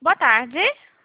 Boa tarde.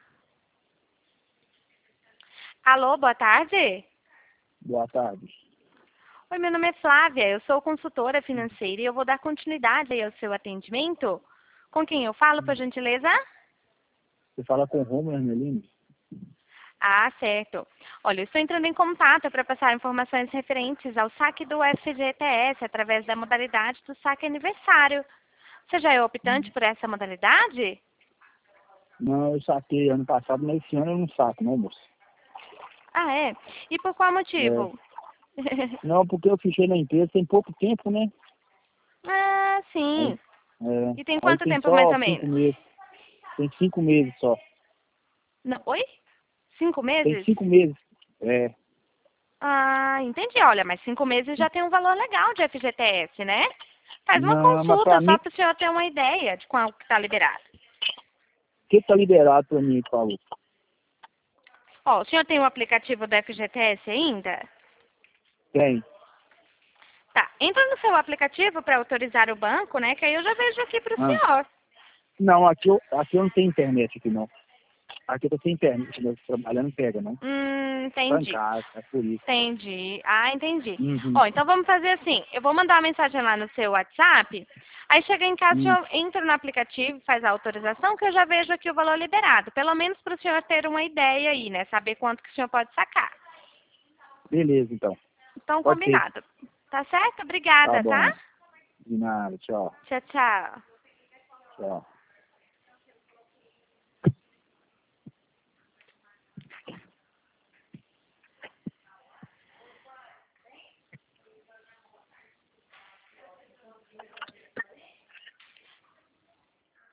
Alô, boa tarde. Boa tarde. Oi, meu nome é Flávia, eu sou consultora financeira e eu vou dar continuidade aí ao seu atendimento. Com quem eu falo, por gentileza? Você fala com o Romulo Hermelino? Ah, certo. Olha, eu estou entrando em contato para passar informações referentes ao saque do FGTS através da modalidade do saque aniversário. Você já é optante por essa modalidade? Não, eu saquei ano passado, mas esse ano eu não saco, não, moço. Ah, é? E por qual É. motivo? Não, porque eu fiquei na empresa tem pouco tempo, né? Ah, Aí, sim. E tem aí quanto tem tempo mais só ou 5 menos? meses. Tem 5 meses só. Não, oi? 5 Tem meses? 5 meses. É. Ah, entendi. Olha, mas 5 meses já tem um valor legal de FGTS, né? Faz uma Não, mas pra consulta mim, só para o senhor ter uma ideia de qual que está liberado. o que tá liberado pra mim, falou? Ó, o senhor tem o aplicativo do FGTS ainda? Tem. Tá. Entra no seu aplicativo para autorizar o banco, né? Que aí eu já vejo aqui para o Ah. senhor. Não, aqui eu não tenho internet aqui, não. Aqui eu tô sem internet, né? Trabalhando pega, não. Tô em Entendi. casa, é por isso. Entendi. Ah, entendi. Uhum. Ó, então vamos fazer assim. Eu vou mandar uma mensagem lá no seu WhatsApp. Aí chega em casa, o Hum. senhor entra no aplicativo, faz a autorização, que eu já vejo aqui o valor liberado. Pelo menos para o senhor ter uma ideia aí, né? Saber quanto que o senhor pode sacar. Beleza, então. Então, Pode ser. combinado. Tá certo? Tá Obrigada, tá? bom. De nada, tchau. Tchau, tchau. Tchau.